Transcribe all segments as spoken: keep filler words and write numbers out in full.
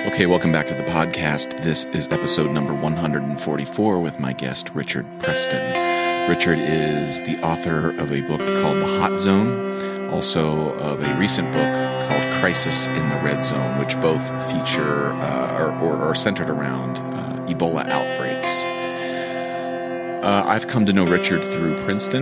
Okay, welcome back to the podcast. This is episode number one hundred forty-four with my guest, Richard Preston. Richard is the author of a book called The Hot Zone, also of a recent book called Crisis in the Red Zone, which both feature uh, or, or are centered around uh, Ebola outbreaks. Uh, I've come to know Richard through Princeton.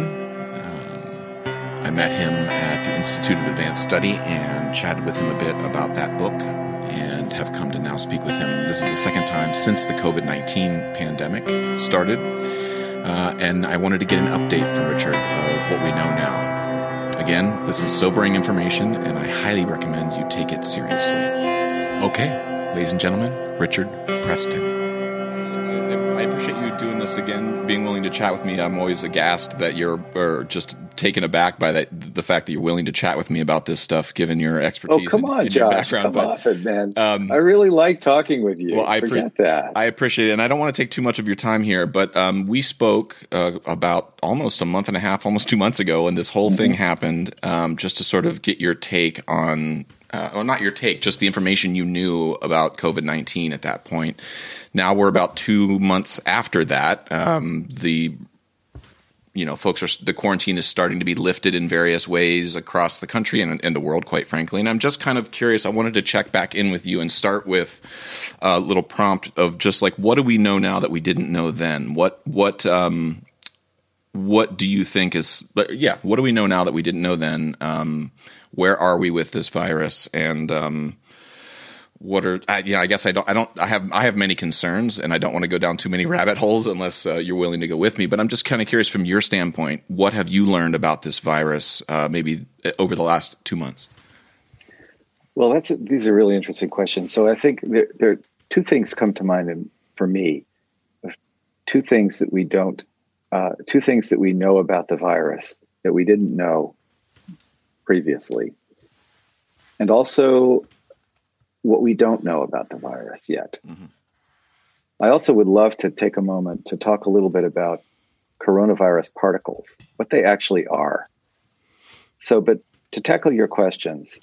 Um, I met him at the Institute of Advanced Study and chatted with him a bit about that book, and have come to now speak with him. This is the second time since the covid nineteen pandemic started, uh, and I wanted to get an update from Richard of what we know now. Again, this is sobering information, and I highly recommend you take it seriously. Okay, ladies and gentlemen, Richard Preston. I appreciate you doing this again, being willing to chat with me. I'm always aghast that you're or just taken aback by that, the fact that you're willing to chat with me about this stuff, given your expertise oh, come on, and, and Josh, your background. Come but, on, man. Um, I really like talking with you. Well, I Forget pre- that. I appreciate it, and I don't want to take too much of your time here, but um, we spoke uh, about almost a month and a half, almost two months ago, when this whole mm-hmm. thing happened, um, just to sort of get your take on Uh, well, not your take, just the information you knew about covid nineteen at that point. Now we're about two months after that. Um, the, you know, folks are, the quarantine is starting to be lifted in various ways across the country and, and the world, quite frankly. And I'm just kind of curious. I wanted to check back in with you and start with a little prompt of just like, what do we know now that we didn't know then? What, what, um, what do you think is, but yeah, what do we know now that we didn't know then? Um, Where are we with this virus, and um, what are I, you know? I guess I don't. I don't. I have. I have many concerns, and I don't want to go down too many rabbit holes unless uh, you're willing to go with me. But I'm just kind of curious, from your standpoint, what have you learned about this virus, uh, maybe over the last two months? Well, that's these are really interesting questions. So I think there, there are two things come to mind in, for me. Two things that we don't. Uh, two things that we know about the virus that we didn't know previously, and also what we don't know about the virus yet. Mm-hmm. I also would love to take a moment to talk a little bit about coronavirus particles, what they actually are. So, but to tackle your questions,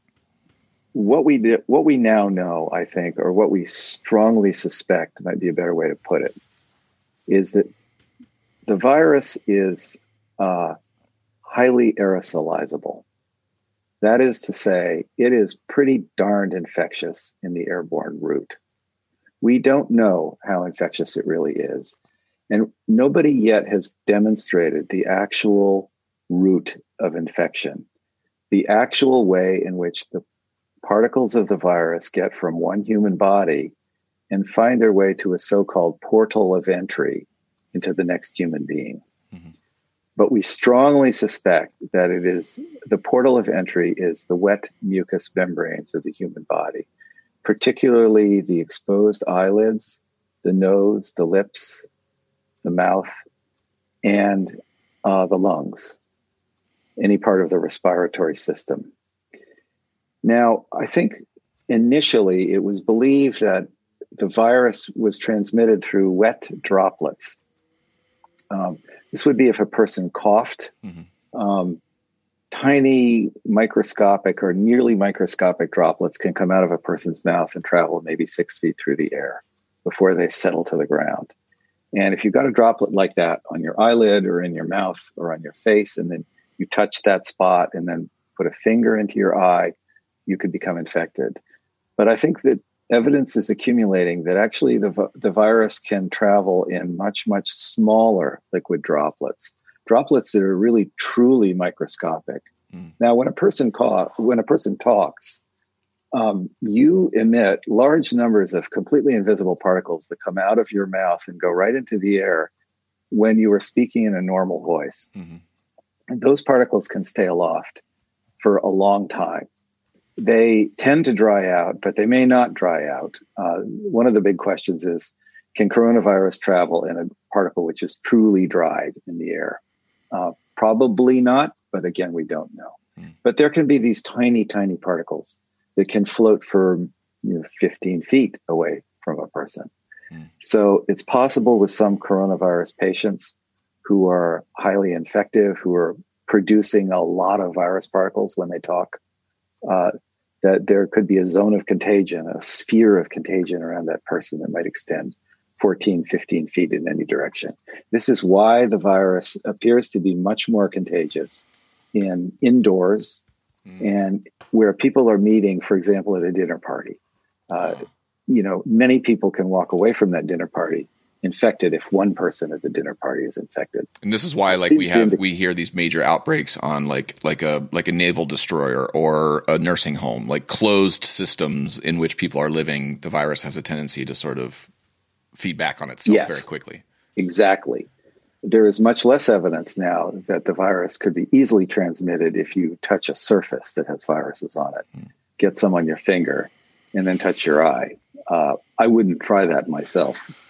what we did, what we now know, I think, or what we strongly suspect might be a better way to put it, is that the virus is uh, highly aerosolizable. That is to say, it is pretty darned infectious in the airborne route. We don't know how infectious it really is. And nobody yet has demonstrated the actual route of infection, the actual way in which the particles of the virus get from one human body and find their way to a so-called portal of entry into the next human being. Mm-hmm. But we strongly suspect that it is the portal of entry is the wet mucous membranes of the human body, particularly the exposed eyelids, the nose, the lips, the mouth, and uh, the lungs, any part of the respiratory system. Now, I think initially it was believed that the virus was transmitted through wet droplets. Um, This would be if a person coughed. Mm-hmm. Um, tiny microscopic or nearly microscopic droplets can come out of a person's mouth and travel maybe six feet through the air before they settle to the ground. And if you've got a droplet like that on your eyelid or in your mouth or on your face, and then you touch that spot and then put a finger into your eye, you could become infected. But I think that evidence is accumulating that actually the, the virus can travel in much, much smaller liquid droplets, droplets that are really truly microscopic. Mm. Now, when a person cough, when a person talks, um, you emit large numbers of completely invisible particles that come out of your mouth and go right into the air when you are speaking in a normal voice. Mm-hmm. And those particles can stay aloft for a long time. They tend to dry out, but they may not dry out. Uh, one of the big questions is, can coronavirus travel in a particle which is truly dried in the air? Uh, probably not, but again, we don't know. Mm. But there can be these tiny, tiny particles that can float for you know, fifteen feet away from a person. Mm. So it's possible with some coronavirus patients who are highly infective, who are producing a lot of virus particles when they talk, uh, that there could be a zone of contagion, a sphere of contagion around that person that might extend fourteen, fifteen feet in any direction. This is why the virus appears to be much more contagious in indoors mm. and where people are meeting, for example, at a dinner party. Uh, oh. You know, many people can walk away from that dinner party infected if one person at the dinner party is infected. And this is why, like, we have we hear these major outbreaks on like like a like a naval destroyer or a nursing home, like closed systems in which people are living. The virus has a tendency to sort of feed back on itself yes, very quickly. Exactly. There is much less evidence now that the virus could be easily transmitted if you touch a surface that has viruses on it. Mm. Get some on your finger and then touch your eye. Uh, I wouldn't try that myself.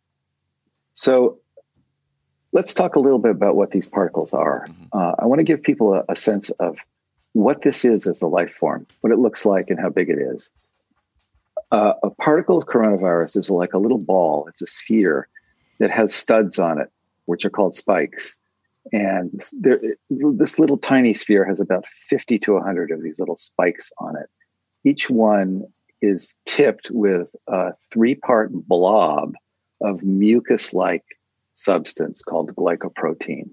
So let's talk a little bit about what these particles are. Mm-hmm. Uh, I want to give people a, a sense of what this is as a life form, what it looks like and how big it is. Uh, a particle of coronavirus is like a little ball. It's a sphere that has studs on it, which are called spikes. And there, this little tiny sphere has about fifty to one hundred of these little spikes on it. Each one is tipped with a three-part blob of mucus-like substance called glycoprotein.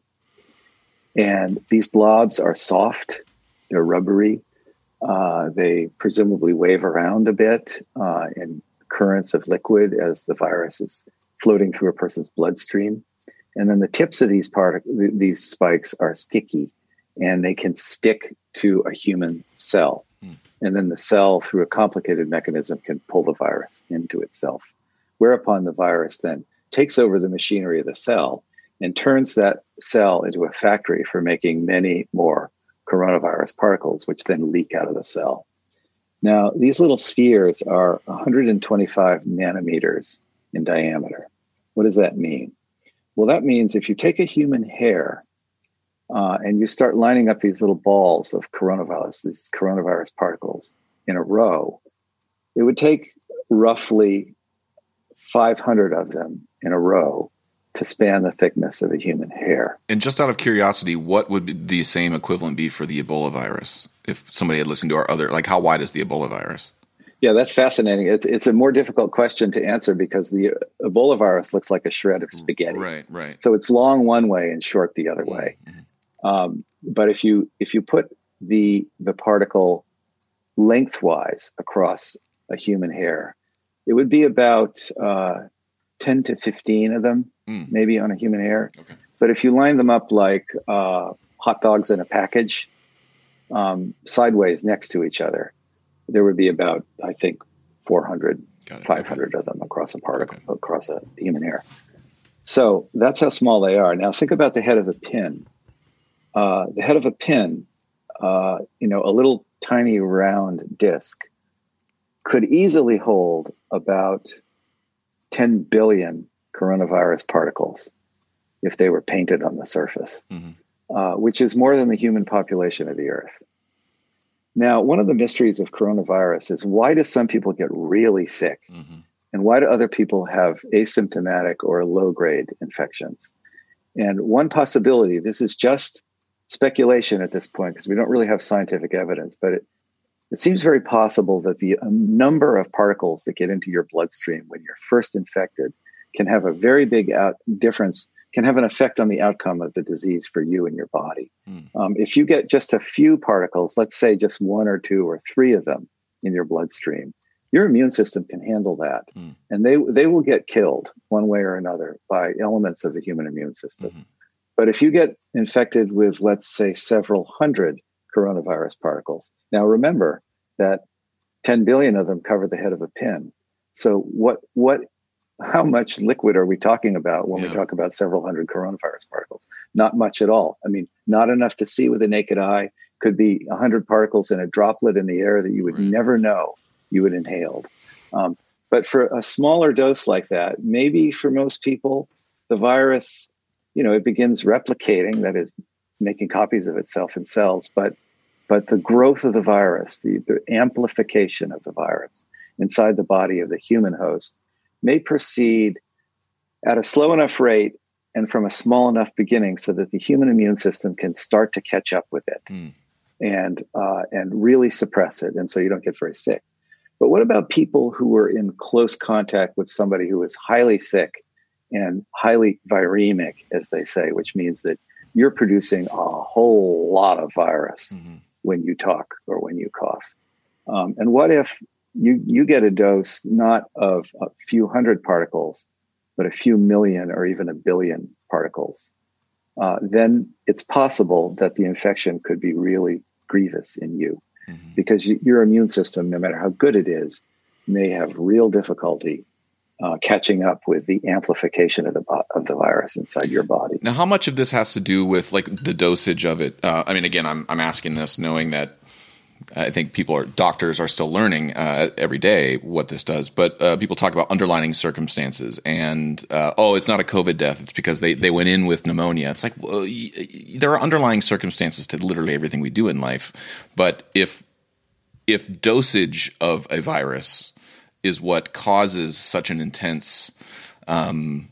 And these blobs are soft, they're rubbery, uh, they presumably wave around a bit uh, in currents of liquid as the virus is floating through a person's bloodstream. And then the tips of these part- these spikes are sticky, and they can stick to a human cell. Mm. And then the cell, through a complicated mechanism, can pull the virus into itself. Whereupon the virus then takes over the machinery of the cell and turns that cell into a factory for making many more coronavirus particles, which then leak out of the cell. Now, these little spheres are one hundred twenty-five nanometers in diameter. What does that mean? Well, that means if you take a human hair uh, and you start lining up these little balls of coronavirus, these coronavirus particles in a row, it would take roughly five hundred of them in a row to span the thickness of a human hair. And just out of curiosity, what would be the same equivalent be for the Ebola virus? If somebody had listened to our other, like how wide is the Ebola virus? Yeah, that's fascinating. It's it's a more difficult question to answer because the Ebola virus looks like a shred of spaghetti. Right, right. So it's long one way and short the other way. Mm-hmm. Um, but if you if you put the the particle lengthwise across a human hair, it would be about uh, ten to fifteen of them, mm. maybe on a human hair. Okay. But if you line them up like uh, hot dogs in a package, um, sideways next to each other, there would be about, I think, four hundred, five hundred okay. of them across a particle, okay. across a human hair. So that's how small they are. Now think about the head of a pin. Uh, the head of a pin, uh, you know, a little tiny round disc could easily hold about ten billion coronavirus particles if they were painted on the surface, mm-hmm. uh, which is more than the human population of the Earth. Now, one of the mysteries of coronavirus is why do some people get really sick? Mm-hmm. And why do other people have asymptomatic or low-grade infections? And one possibility, this is just speculation at this point because we don't really have scientific evidence, but it, it seems very possible that the um, number of particles that get into your bloodstream when you're first infected can have a very big out difference, can have an effect on the outcome of the disease for you and your body. Mm. Um, if you get just a few particles, let's say just one or two or three of them in your bloodstream, your immune system can handle that. Mm. And they they will get killed one way or another by elements of the human immune system. Mm-hmm. But if you get infected with, let's say, several hundred coronavirus particles, now remember that ten billion of them cover the head of a pin. So what what how much liquid are we talking about when yeah. we talk about several hundred coronavirus particles? Not much at all. I mean, not enough to see with the naked eye. Could be one hundred particles in a droplet in the air that you would right. never know you had inhaled. Um, but for a smaller dose like that, maybe for most people, the virus, you know, it begins replicating, that is, making copies of itself in cells. But but the growth of the virus, the, the amplification of the virus inside the body of the human host may proceed at a slow enough rate and from a small enough beginning so that the human immune system can start to catch up with it. Mm. and uh, and really suppress it, and so you don't get very sick. But what about people who were in close contact with somebody who is highly sick and highly viremic, as they say, which means that you're producing a whole lot of virus mm-hmm. when you talk or when you cough? Um, and what if you, you get a dose not of a few hundred particles, but a few million or even a billion particles? Uh, then it's possible that the infection could be really grievous in you, mm-hmm. because you, your immune system, no matter how good it is, may have real difficulty uh, catching up with the amplification of the of the virus inside your body. Now, how much of this has to do with like the dosage of it? Uh, I mean, again, I'm I'm asking this knowing that I think people are doctors are still learning uh, every day what this does, but uh, people talk about underlying circumstances and uh, oh, it's not a COVID death; it's because they, they went in with pneumonia. It's like well, y- y- there are underlying circumstances to literally everything we do in life, but if if dosage of a virus is what causes such an intense um,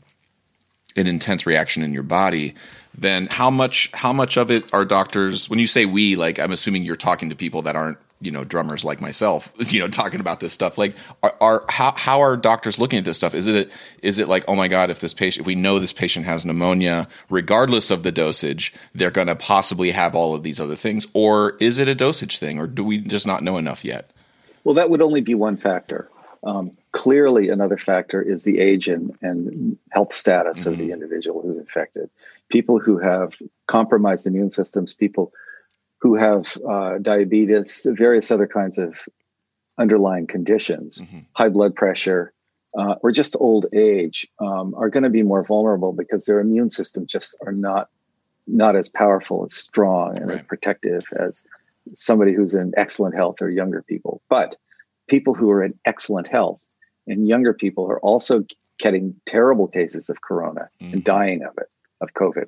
an intense reaction in your body, then how much how much of it are doctors? When you say we, like I'm assuming you're talking to people that aren't, you know, drummers like myself, you know, talking about this stuff. Like, are, are how how are doctors looking at this stuff? Is it is it like, oh my God, if this patient, if we know this patient has pneumonia, regardless of the dosage, they're going to possibly have all of these other things, or is it a dosage thing, or do we just not know enough yet? Well, that would only be one factor. Um, clearly, another factor is the age and, and health status mm-hmm. of the individual who's infected. People who have compromised immune systems, people who have uh, diabetes, various other kinds of underlying conditions, mm-hmm. high blood pressure, uh, or just old age, um, are going to be more vulnerable because their immune systems just are not not as powerful, as strong, and right. as protective as somebody who's in excellent health or younger people. But people who are in excellent health and younger people are also getting terrible cases of corona mm-hmm. and dying of it, of COVID.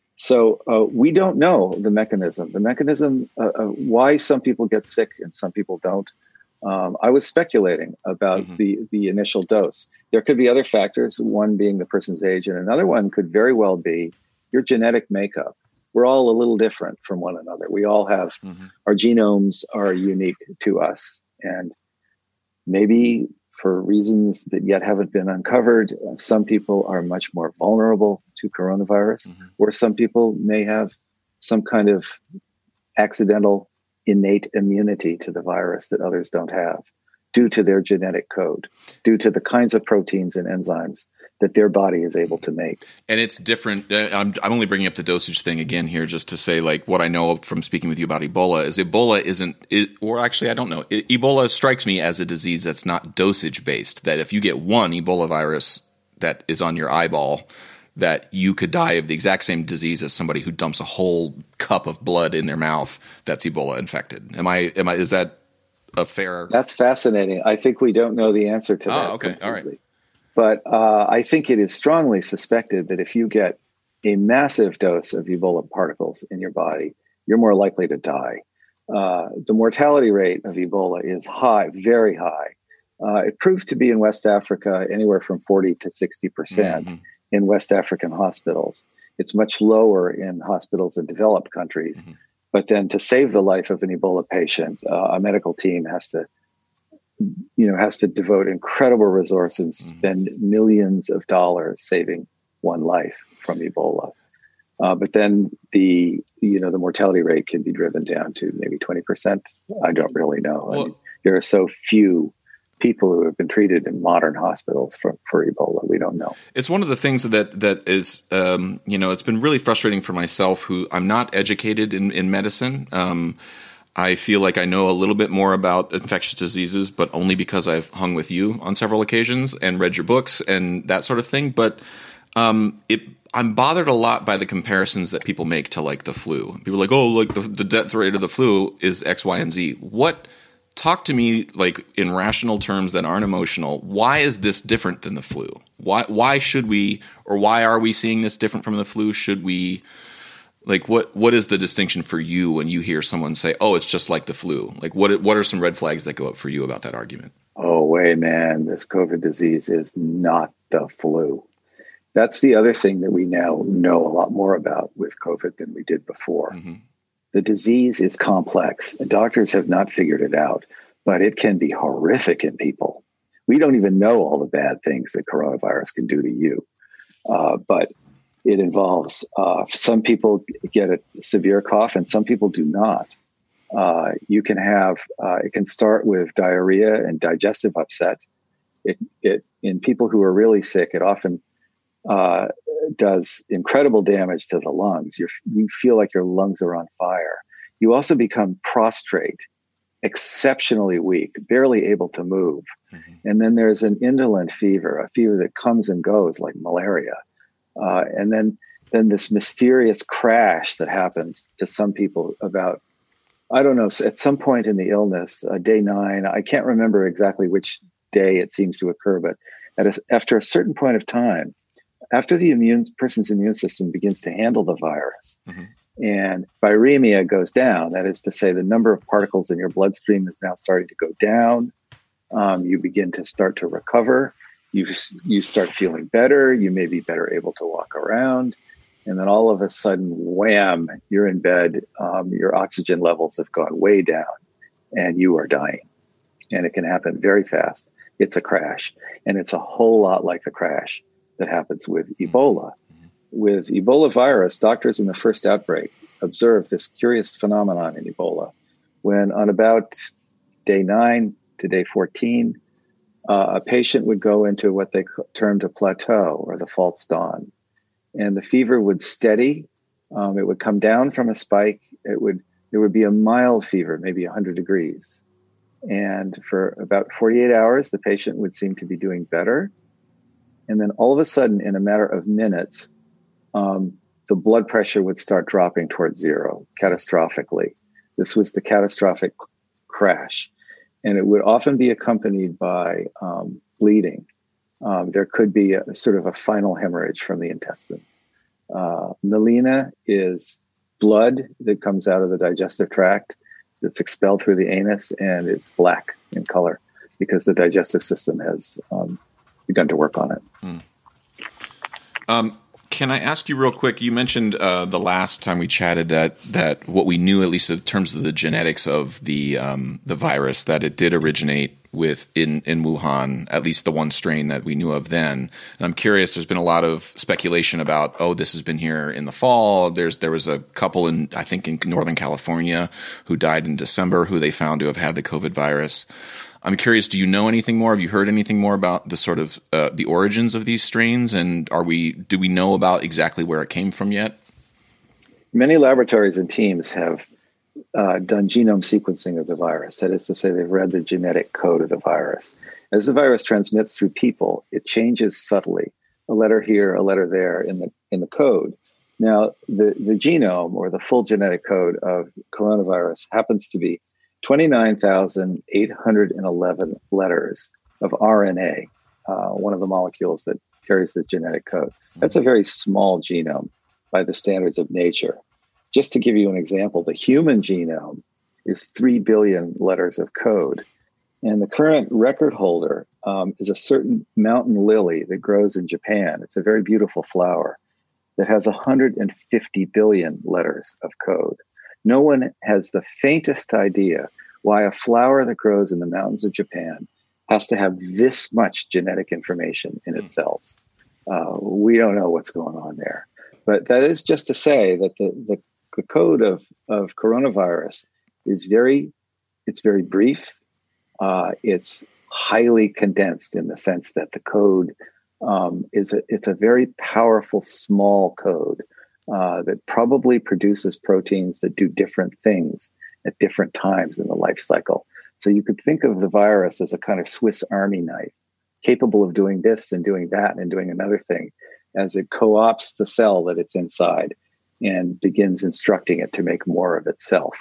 So uh, we don't know the mechanism, the mechanism, uh, uh, why some people get sick and some people don't. Um, I was speculating about mm-hmm. the, the initial dose. There could be other factors, one being the person's age, and another one could very well be your genetic makeup. We're all a little different from one another. We all have, mm-hmm. our genomes are unique to us. And maybe for reasons that yet haven't been uncovered, uh, some people are much more vulnerable to coronavirus, mm-hmm. or some people may have some kind of accidental innate immunity to the virus that others don't have due to their genetic code, due to the kinds of proteins and enzymes that their body is able to make. And it's different. I'm, I'm only bringing up the dosage thing again here just to say, like, what I know from speaking with you about Ebola is Ebola isn't, it, or actually, I don't know. It, Ebola strikes me as a disease that's not dosage based, that if you get one Ebola virus that is on your eyeball, that you could die of the exact same disease as somebody who dumps a whole cup of blood in their mouth that's Ebola infected. Am I, am I, is that a fair? That's fascinating. I think we don't know the answer to that. Oh, okay. Completely. All right. But uh, I think it is strongly suspected that if you get a massive dose of Ebola particles in your body, you're more likely to die. Uh, the mortality rate of Ebola is high, very high. Uh, it proved to be in West Africa anywhere from forty to sixty percent mm-hmm. in West African hospitals. It's much lower in hospitals in developed countries. Mm-hmm. But then to save the life of an Ebola patient, uh, a medical team has to you know, has to devote incredible resources, spend mm-hmm. millions of dollars saving one life from Ebola. Uh, but then the, you know, the mortality rate can be driven down to maybe twenty percent. I don't really know. Well, I mean, there are so few people who have been treated in modern hospitals for, for Ebola. We don't know. It's one of the things that, that is, um, you know, it's been really frustrating for myself who I'm not educated in, in medicine. Um, I feel like I know a little bit more about infectious diseases, but only because I've hung with you on several occasions and read your books and that sort of thing. But um, it, I'm bothered a lot by the comparisons that people make to like the flu. People are like, oh, like the, the death rate of the flu is X, Y, and Z. What? Talk to me like in rational terms that aren't emotional. Why is this different than the flu? Why? Why should we, or why are we seeing this different from the flu? Should we? Like, what, what is the distinction for you when you hear someone say, oh, it's just like the flu? Like, what what are some red flags that go up for you about that argument? Oh, wait, man, this COVID disease is not the flu. That's the other thing that we now know a lot more about with COVID than we did before. Mm-hmm. The disease is complex. Doctors have not figured it out, but it can be horrific in people. We don't even know all the bad things that coronavirus can do to you. Uh, but it involves, uh, some people get a severe cough and some people do not. Uh, you can have, uh, it can start with diarrhea and digestive upset. It, it in people who are really sick, it often uh, does incredible damage to the lungs. You're, you feel like your lungs are on fire. You also become prostrate, exceptionally weak, barely able to move. Mm-hmm. And then there's an indolent fever, a fever that comes and goes like malaria. Uh, and then, then this mysterious crash that happens to some people about, I don't know, at some point in the illness, uh, day nine, I can't remember exactly which day it seems to occur, but at a, after a certain point of time, after the immune person's immune system begins to handle the virus, mm-hmm. and viremia goes down, that is to say, the number of particles in your bloodstream is now starting to go down. Um, you begin to start to recover. You you start feeling better. You may be better able to walk around. And then all of a sudden, wham, you're in bed. Um, your oxygen levels have gone way down and you are dying. And it can happen very fast. It's a crash. And it's a whole lot like the crash that happens with Ebola. With Ebola virus, doctors in the first outbreak observed this curious phenomenon in Ebola when on about day nine to day fourteen, uh, a patient would go into what they termed a plateau or the false dawn. And the fever would steady. Um, it would come down from a spike. It would, it would be a mild fever, maybe one hundred degrees. And for about forty-eight hours, the patient would seem to be doing better. And then all of a sudden, in a matter of minutes, um, the blood pressure would start dropping towards zero catastrophically. This was the catastrophic crash. And it would often be accompanied by um, bleeding. Um, there could be a sort of a final hemorrhage from the intestines. Uh, melena is blood that comes out of the digestive tract that's expelled through the anus, and it's black in color because the digestive system has um, begun to work on it. Mm. Um, can I ask you real quick? You mentioned uh, the last time we chatted that that what we knew, at least in terms of the genetics of the um, the virus, that it did originate with in, in Wuhan, at least the one strain that we knew of then. And I'm curious, there's been a lot of speculation about, oh, this has been here in the fall. There's there was a couple in, I think, in Northern California who died in December who they found to have had the COVID virus. I'm curious, do you know anything more? Have you heard anything more about the sort of uh, the origins of these strains? And are we do we know about exactly where it came from yet? Many laboratories and teams have uh, done genome sequencing of the virus. That is to say, they've read the genetic code of the virus. As the virus transmits through people, it changes subtly, a letter here, a letter there in the in the code. Now, the, the genome or the full genetic code of coronavirus happens to be twenty-nine thousand eight hundred eleven letters of R N A, uh, one of the molecules that carries the genetic code. That's a very small genome by the standards of nature. Just to give you an example, the human genome is three billion letters of code. And the current record holder um, is a certain mountain lily that grows in Japan. It's a very beautiful flower that has one hundred fifty billion letters of code. No one has the faintest idea why a flower that grows in the mountains of Japan has to have this much genetic information in its cells. Uh, we don't know what's going on there. But that is just to say that the, the, the code of, of coronavirus is very, it's very brief. Uh, it's highly condensed in the sense that the code um, is a, it's a very powerful, small code uh, that probably produces proteins that do different things at different times in the life cycle. So you could think of the virus as a kind of Swiss Army knife, capable of doing this and doing that and doing another thing as it co-opts the cell that it's inside and begins instructing it to make more of itself.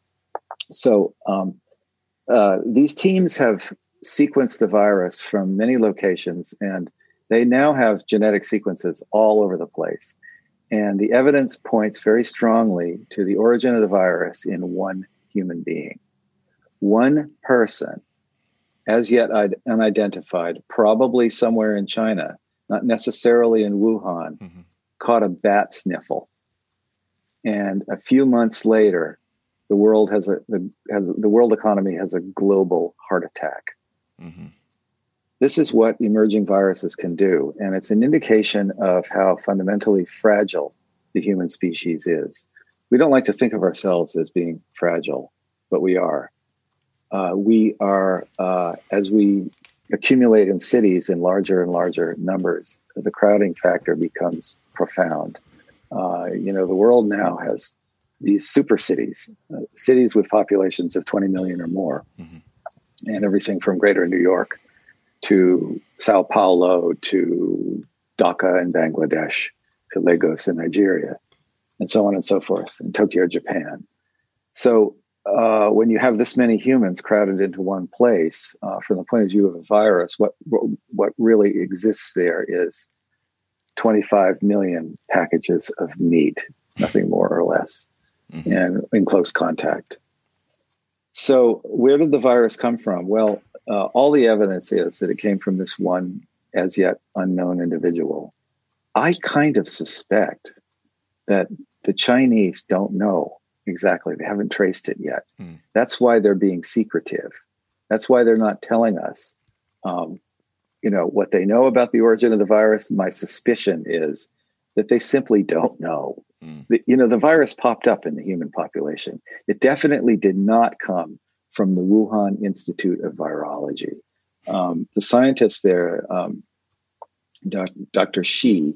So um, uh, these teams have sequenced the virus from many locations, and they now have genetic sequences all over the place. And the evidence points very strongly to the origin of the virus in one human being. One person, as yet unidentified, probably somewhere in China, not necessarily in Wuhan, mm-hmm. caught a bat sniffle. And a few months later, the world has a the, has, the world economy has a global heart attack. Mm-hmm. This is what emerging viruses can do, and it's an indication of how fundamentally fragile the human species is. We don't like to think of ourselves as being fragile, but we are. Uh, we are, uh, as we accumulate in cities in larger and larger numbers, the crowding factor becomes profound. Uh, you know, the world now has these super cities, uh, cities with populations of twenty million or more, mm-hmm. and everything from greater New York to Sao Paulo to Dhaka in Bangladesh to Lagos in Nigeria, and so on and so forth, in Tokyo, Japan. So uh, when you have this many humans crowded into one place, uh, from the point of view of a virus, what what really exists there is twenty-five million packages of meat, nothing more or less, mm-hmm. and in close contact. So where did the virus come from? Well, uh, all the evidence is that it came from this one as yet unknown individual. I kind of suspect that the Chinese don't know exactly. They haven't traced it yet. Mm. That's why they're being secretive. That's why they're not telling us, um, you know, what they know about the origin of the virus. My suspicion is that they simply don't know. Mm. The, you know, the virus popped up in the human population. It definitely did not come from the Wuhan Institute of Virology. Um, the scientist there, um, Doctor Shi,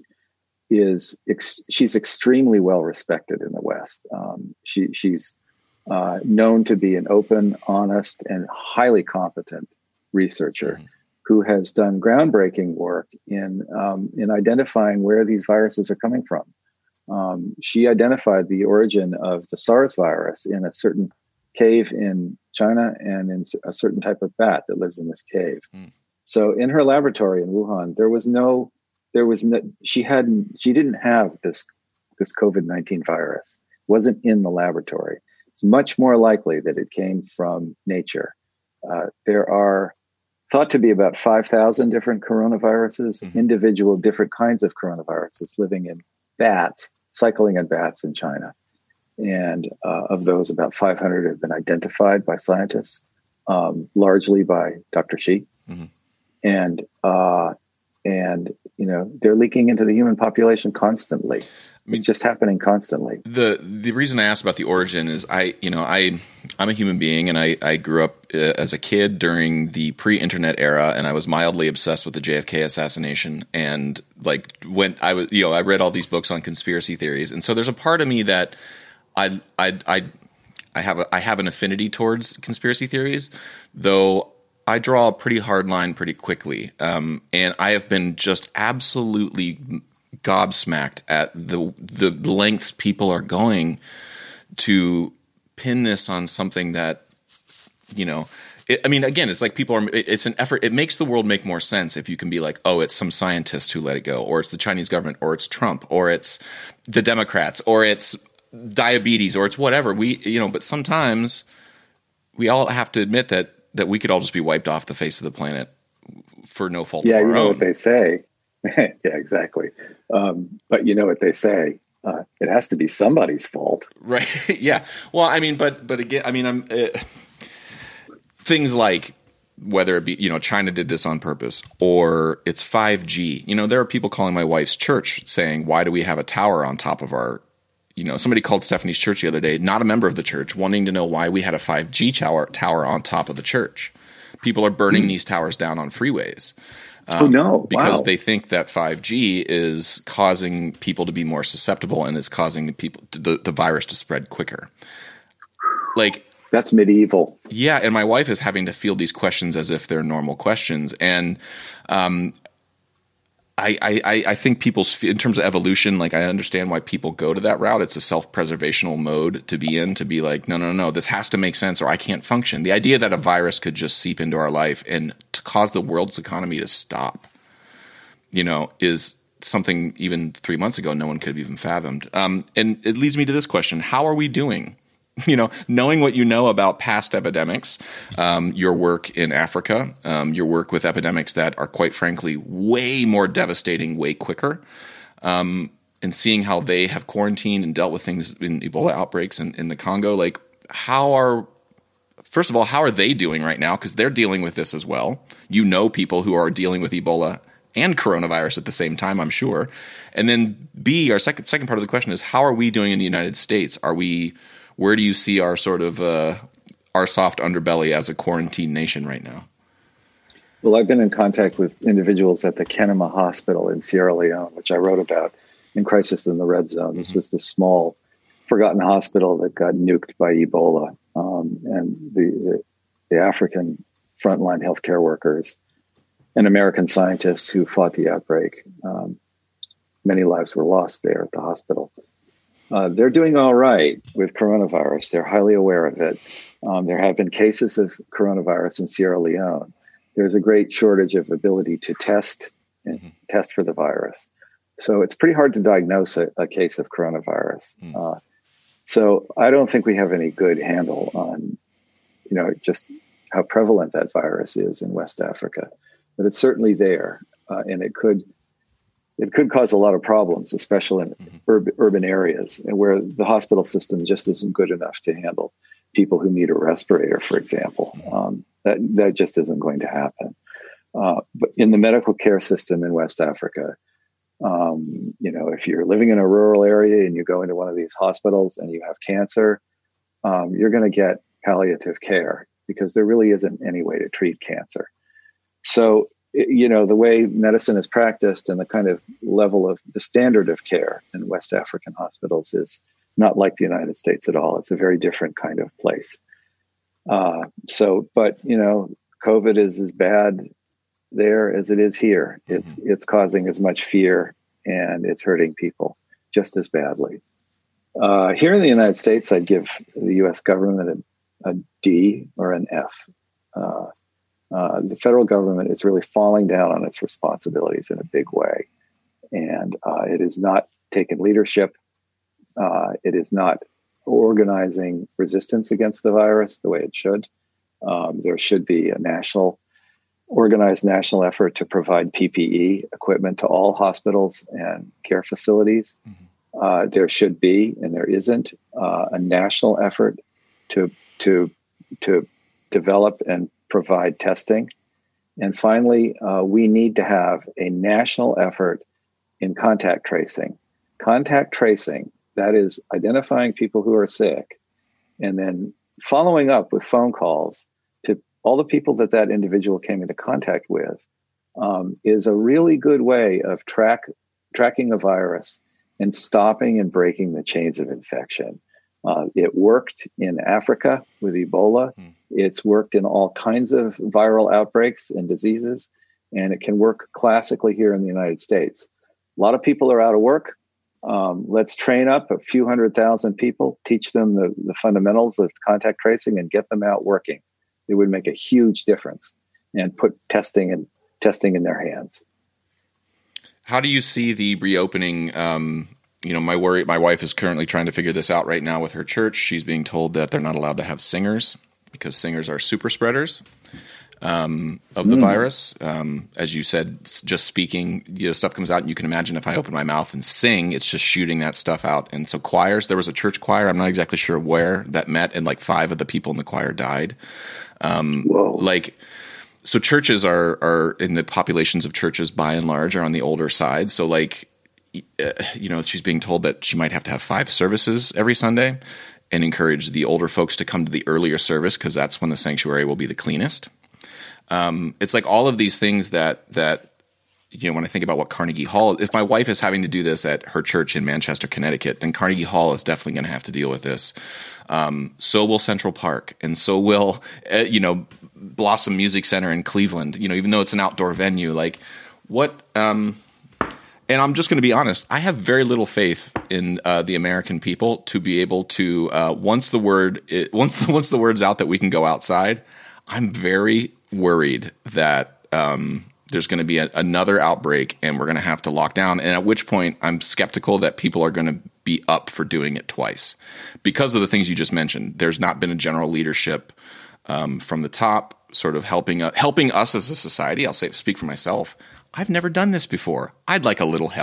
is ex- she's extremely well respected in the West. Um, she, she's uh, known to be an open, honest, and highly competent researcher mm-hmm. who has done groundbreaking work in um, in identifying where these viruses are coming from. Um, she identified the origin of the SARS virus in a certain cave in China and in a certain type of bat that lives in this cave. Mm. So in her laboratory in Wuhan, there was no There was no, she hadn't, she didn't have this, this COVID nineteen virus. It wasn't in the laboratory. It's much more likely that it came from nature. Uh, there are thought to be about five thousand different coronaviruses, mm-hmm. individual different kinds of coronaviruses living in bats, cycling in bats in China. And uh, of those, about five hundred have been identified by scientists, um, largely by Doctor Shi. Mm-hmm. And, uh, And, you know, they're leaking into the human population constantly. I mean, it's just happening constantly. The the reason I asked about the origin is I, you know, I, I'm a human being, and I, I grew up uh, as a kid during the pre-internet era, and I was mildly obsessed with the J F K assassination. And like when I was, you know, I read all these books on conspiracy theories. And so there's a part of me that I, I, I, I have a, I have an affinity towards conspiracy theories, though I draw a pretty hard line pretty quickly, um, and I have been just absolutely gobsmacked at the the lengths people are going to pin this on something that, you know, it, I mean, again, it's like people are. It's an effort. It makes the world make more sense if you can be like, oh, it's some scientist who let it go, or it's the Chinese government, or it's Trump, or it's the Democrats, or it's diabetes, or it's whatever. We, you know, but sometimes we all have to admit that. that we could all just be wiped off the face of the planet for no fault yeah, of our own. Yeah, you know own. what they say. Yeah, exactly. Um, but you know what they say. Uh, it has to be somebody's fault. Right. Yeah. Well, I mean, but but again, I mean, I'm, uh, things like whether it be, you know, China did this on purpose or it's five G. You know, there are people calling my wife's church saying, why do we have a tower on top of our You know, somebody called Stephanie's church the other day, not a member of the church, wanting to know why we had a five G tower tower on top of the church. People are burning mm. these towers down on freeways. Um, oh, no. Because wow. they think that five G is causing people to be more susceptible and is causing people to, the, the virus to spread quicker. Like, that's medieval. Yeah, and my wife is having to field these questions as if they're normal questions. And um I, I, I think people's, in terms of evolution, like I understand why people go to that route. It's a self-preservational mode to be in, to be like, no, no, no, this has to make sense or I can't function. The idea that a virus could just seep into our life and to cause the world's economy to stop, you know, is something even three months ago no one could have even fathomed. Um, and it leads me to this question. How are we doing? You know, knowing what you know about past epidemics, um, your work in Africa, um, your work with epidemics that are quite frankly way more devastating, way quicker. Um, and seeing how they have quarantined and dealt with things in Ebola outbreaks in, in the Congo, like how are, first of all, how are they doing right now? Because they're dealing with this as well. You know people who are dealing with Ebola and coronavirus at the same time, I'm sure. And then B, our second second part of the question is, how are we doing in the United States? Are we, where do you see our sort of, uh, our soft underbelly as a quarantine nation right now? Well, I've been in contact with individuals at the Kenema Hospital in Sierra Leone, which I wrote about in Crisis in the Red Zone. This was the small, forgotten hospital that got nuked by Ebola. Um, and the, the, the African frontline healthcare workers and American scientists who fought the outbreak. Um, many lives were lost there at the hospital. Uh, they're doing all right with coronavirus. They're highly aware of it. Um, there have been cases of coronavirus in Sierra Leone. There's a great shortage of ability to test and mm-hmm. test for the virus. So it's pretty hard to diagnose a, a case of coronavirus. Mm. Uh, so I don't think we have any good handle on, you know, just how prevalent that virus is in West Africa. But it's certainly there, uh, and it could it could cause a lot of problems, especially in mm-hmm. urban, urban areas, and where the hospital system just isn't good enough to handle people who need a respirator, for example. Um, that that just isn't going to happen. Uh, but in the medical care system in West Africa, um, you know, if you're living in a rural area and you go into one of these hospitals and you have cancer, um, you're going to get palliative care because there really isn't any way to treat cancer. So, you know, the way medicine is practiced and the kind of level of the standard of care in West African hospitals is not like the United States at all. It's a very different kind of place. Uh, so, but, you know, COVID is as bad there as it is here. It's, mm-hmm. it's causing as much fear and it's hurting people just as badly. Uh, here in the United States, I'd give the U S government a, a D or an F. Uh, uh, the federal government is really falling down on its responsibilities in a big way. And uh, it is not taking leadership. Uh, it is not organizing resistance against the virus the way it should. Um, there should be a national, organized national effort to provide P P E equipment to all hospitals and care facilities. Mm-hmm. Uh, there should be, and there isn't, uh, a national effort to to to develop and provide testing. And finally, uh, we need to have a national effort in contact tracing. Contact tracing, that is identifying people who are sick and then following up with phone calls to all the people that that individual came into contact with, um, is a really good way of track tracking a virus and stopping and breaking the chains of infection. Uh, it worked in Africa with Ebola. Mm. It's worked in all kinds of viral outbreaks and diseases, and it can work classically here in the United States. A lot of people are out of work. Um, let's train up a few hundred thousand people, teach them the, the fundamentals of contact tracing and get them out working. It would make a huge difference and put testing and testing in their hands. How do you see the reopening? Um, you know, my worry, my wife is currently trying to figure this out right now with her church. She's being told that they're not allowed to have singers because singers are super spreaders um, of the mm. virus. Um, as you said, just speaking, you know, stuff comes out, and you can imagine if I open my mouth and sing, it's just shooting that stuff out. And so choirs, there was a church choir, I'm not exactly sure where, that met, and like five of the people in the choir died. Um, like, so churches are, are in the populations of churches by and large are on the older side. So like, uh, you know, she's being told that she might have to have five services every Sunday and encourage the older folks to come to the earlier service because that's when the sanctuary will be the cleanest. Um, it's like all of these things that, that, you know, when I think about what Carnegie Hall, if my wife is having to do this at her church in Manchester, Connecticut, then Carnegie Hall is definitely going to have to deal with this. Um, so will Central Park, and so will, uh, you know, Blossom Music Center in Cleveland, you know, even though it's an outdoor venue, like what, um, and I'm just going to be honest, I have very little faith in uh, the American people to be able to, uh, once the word, it, once the, once the word's out that we can go outside, I'm very worried that, um, there's going to be a, another outbreak and we're going to have to lock down. And at which point I'm skeptical that people are going to be up for doing it twice because of the things you just mentioned. There's not been a general leadership um, from the top sort of helping, uh, helping us as a society. I'll say, speak for myself. I've never done this before. I'd like a little help.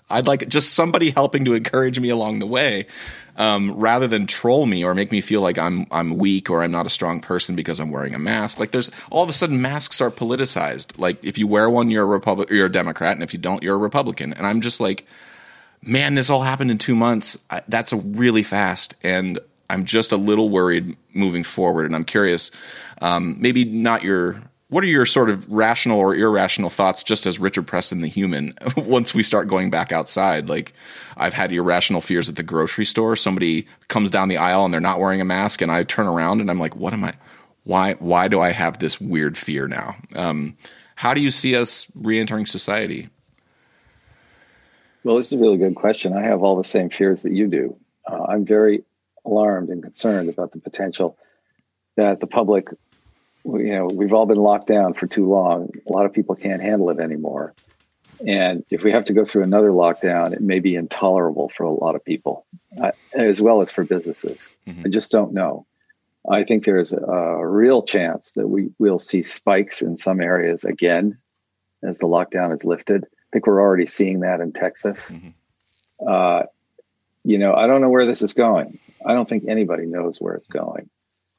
I'd like just somebody helping to encourage me along the way, um, rather than troll me or make me feel like I'm I'm weak or I'm not a strong person because I'm wearing a mask. Like there's all of a sudden masks are politicized. Like if you wear one, you're a Republic, you're a Democrat, and if you don't, you're a Republican. And I'm just like, man, this all happened in two months. I, that's a really fast, and I'm just a little worried moving forward. And I'm curious, um, maybe not your. What are your sort of rational or irrational thoughts just as Richard Preston the human once we start going back outside? Like I've had irrational fears at the grocery store. Somebody comes down the aisle and they're not wearing a mask and I turn around and I'm like, what am I – why why do I have this weird fear now? Um, how do you see us reentering society? Well, this is a really good question. I have all the same fears that you do. Uh, I'm very alarmed and concerned about the potential that the public – you know, we've all been locked down for too long. A lot of people can't handle it anymore. And if we have to go through another lockdown, it may be intolerable for a lot of people, uh, as well as for businesses. Mm-hmm. I just don't know. I think there's a, a real chance that we will see spikes in some areas again as the lockdown is lifted. I think we're already seeing that in Texas. Mm-hmm. Uh, you know, I don't know where this is going. I don't think anybody knows where it's going.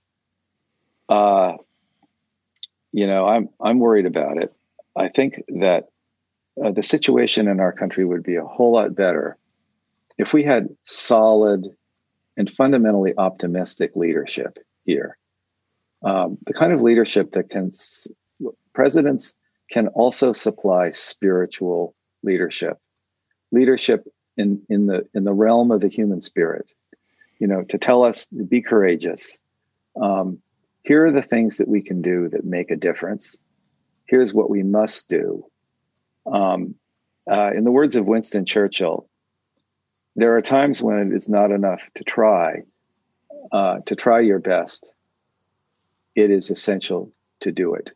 Uh, You know, I'm I'm worried about it. I think that uh, the situation in our country would be a whole lot better if we had solid and fundamentally optimistic leadership here. Um, the kind of leadership that can presidents can also supply spiritual leadership, leadership in in the in the realm of the human spirit. You know, to tell us to be courageous. Um, Here are the things that we can do that make a difference. Here's what we must do. Um, uh, in the words of Winston Churchill, there are times when it is not enough to try, uh, to try your best. It is essential to do it.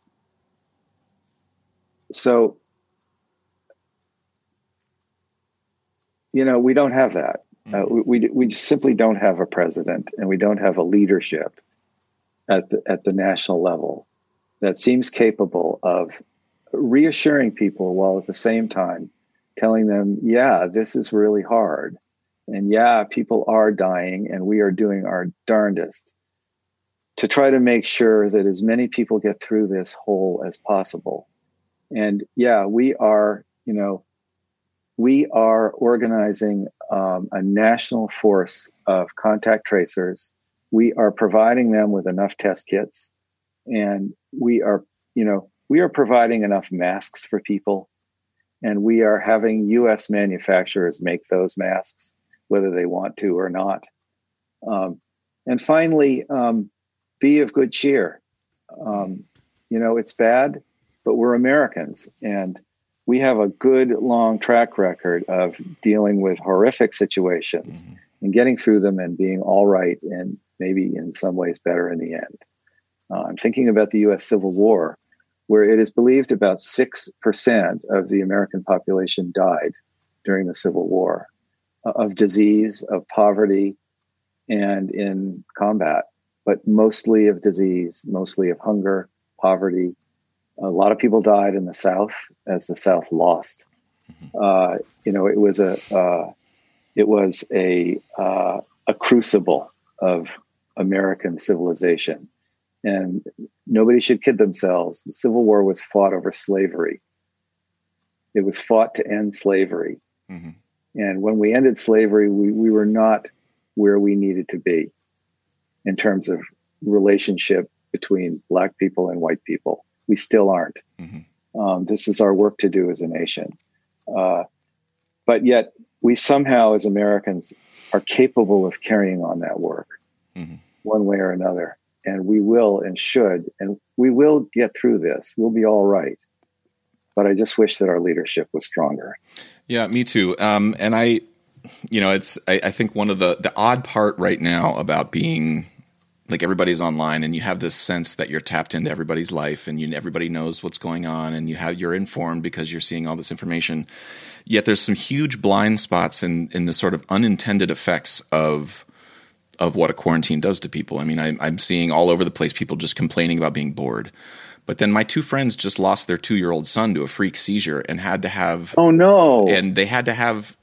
So, you know, we don't have that. Uh, we, we we simply don't have a president, and we don't have a leadership at the, at the national level that seems capable of reassuring people while at the same time telling them, yeah, this is really hard. And yeah, people are dying and we are doing our darndest to try to make sure that as many people get through this whole as possible. And yeah, we are, you know, we are organizing um, a national force of contact tracers. We are providing them with enough test kits, and we are, you know, we are providing enough masks for people, and we are having U S manufacturers make those masks, whether they want to or not. Um, and finally, um, be of good cheer. Um, you know, it's bad, but we're Americans, and we have a good long track record of dealing with horrific situations mm-hmm. and getting through them and being all right, and maybe in some ways better in the end. Uh, I'm thinking about the U S Civil War, where it is believed about six percent of the American population died during the Civil War uh, of disease, of poverty, and in combat, but mostly of disease, mostly of hunger, poverty. A lot of people died in the South as the South lost. Mm-hmm. Uh, you know, it was a uh, it was a uh, a crucible of American civilization, and nobody should kid themselves. The Civil War was fought over slavery. It was fought to end slavery, mm-hmm. and when we ended slavery, we we were not where we needed to be in terms of relationship between Black people and white people. We still aren't. Mm-hmm. Um, this is our work to do as a nation. Uh, but yet we somehow as Americans are capable of carrying on that work mm-hmm. one way or another. And we will and should, and we will get through this. We'll be all right. But I just wish that our leadership was stronger. Yeah, me too. Um, and I, you know, it's, I, I think one of the, the odd part right now about being like everybody's online and you have this sense that you're tapped into everybody's life and you, everybody knows what's going on and you have, you're informed because you're seeing all this information. Yet there's some huge blind spots in, in the sort of unintended effects of, of what a quarantine does to people. I mean, I, I'm seeing all over the place people just complaining about being bored. But then my two friends just lost their two-year-old son to a freak seizure and had to have – Oh, no. And they had to have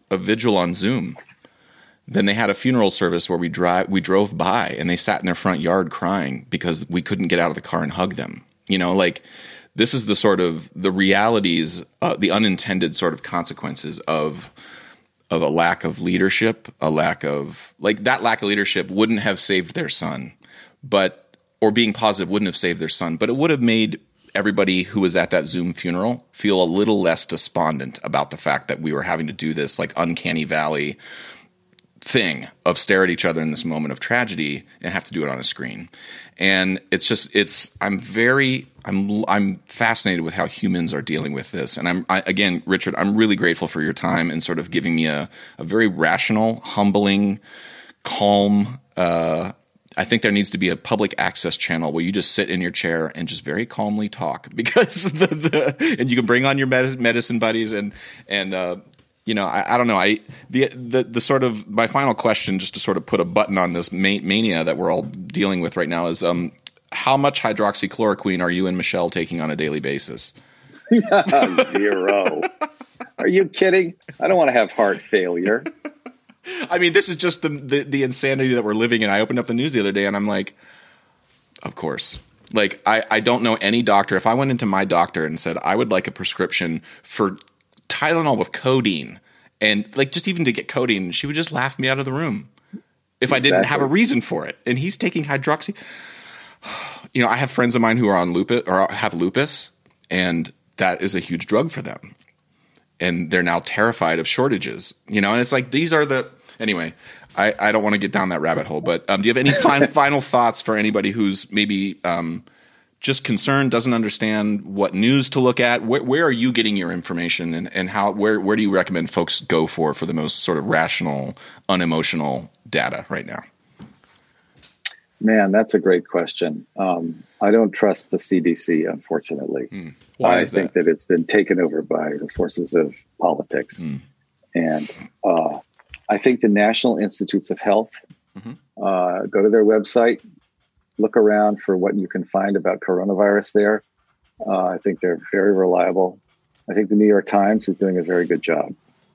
a vigil on Zoom. Then they had a funeral service where we drive we drove by and they sat in their front yard crying because we couldn't get out of the car and hug them. You know, like this is the sort of the realities, uh, the unintended sort of consequences of of a lack of leadership, a lack of like that lack of leadership wouldn't have saved their son, but or being positive wouldn't have saved their son, but it would have made everybody who was at that Zoom funeral feel a little less despondent about the fact that we were having to do this like uncanny valley thing of stare at each other in this moment of tragedy and have to do it on a screen. And it's just, it's, I'm very, I'm, I'm fascinated with how humans are dealing with this. And I'm, I, again, Richard, I'm really grateful for your time and sort of giving me a, a very rational, humbling, calm, uh, I think there needs to be a public access channel where you just sit in your chair and just very calmly talk because the, the and you can bring on your medicine buddies and, and, uh, you know, I, I don't know. I the, the the sort of my final question, just to sort of put a button on this mania that we're all dealing with right now, is um, how much hydroxychloroquine are you and Michelle taking on a daily basis? Zero. Are you kidding? I don't want to have heart failure. I mean, this is just the, the the insanity that we're living in. I opened up the news the other day, and I'm like, of course. Like, I, I don't know any doctor. If I went into my doctor and said I would like a prescription for Tylenol with codeine, and like just even to get codeine, she would just laugh me out of the room if I didn't have a reason for it. And he's taking hydroxy. You know, I have friends of mine who are on lupus or have lupus, and that is a huge drug for them. And they're now terrified of shortages. You know, and it's like these are the anyway. I, I don't want to get down that rabbit hole, but um, do you have any final final thoughts for anybody who's maybe um, just concerned, doesn't understand what news to look at? Where, where are you getting your information, and, and how? Where where do you recommend folks go for for the most sort of rational, unemotional data right now? Man, that's a great question. Um, I don't trust the C D C, unfortunately. Mm. Why I is think that? that it's been taken over by the forces of politics, mm. and uh, I think the National Institutes of Health. Mm-hmm. Uh, go to their website. Look around for what you can find about coronavirus there. Uh, I think they're very reliable. I think the New York Times is doing a very good job.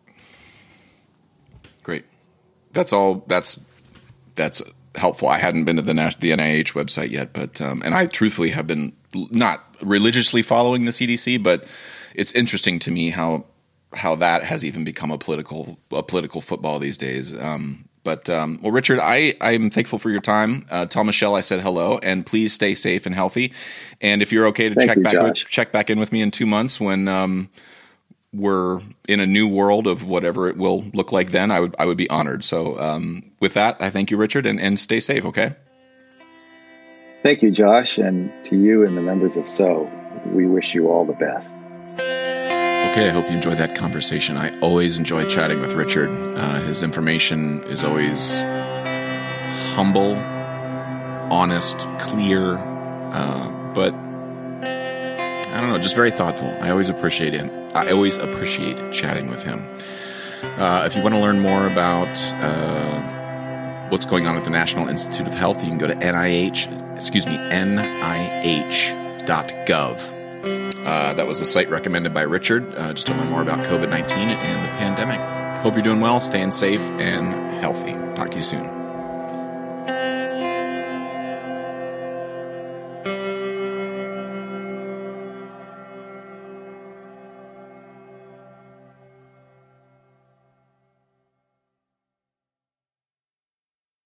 Great. That's all. That's that's helpful. I hadn't been to the the N I H website yet, but um, and I truthfully have been not religiously following the C D C, but it's interesting to me how how that has even become a political a political football these days. Um, But, um, well, Richard, I, I'm thankful for your time. Uh, tell Michelle I said hello, and please stay safe and healthy. And if you're okay to Thank check you, back with, Josh. check back in with me in two months when um, we're in a new world of whatever it will look like then, I would I would be honored. So um, with that, I thank you, Richard, and, and stay safe, okay? Thank you, Josh, and to you and the members of S O, we wish you all the best. Okay, I hope you enjoyed that conversation. I always enjoy chatting with Richard. Uh, his information is always humble, honest, clear, uh, but I don't know, just very thoughtful. I always appreciate it. I always appreciate chatting with him. Uh, if you want to learn more about uh, what's going on at the National Institute of Health, you can go to N I H, excuse me, N I H dot gov. Uh, that was a site recommended by Richard, uh, just to learn more about COVID nineteen and the pandemic. Hope you're doing well, staying safe and healthy. Talk to you soon.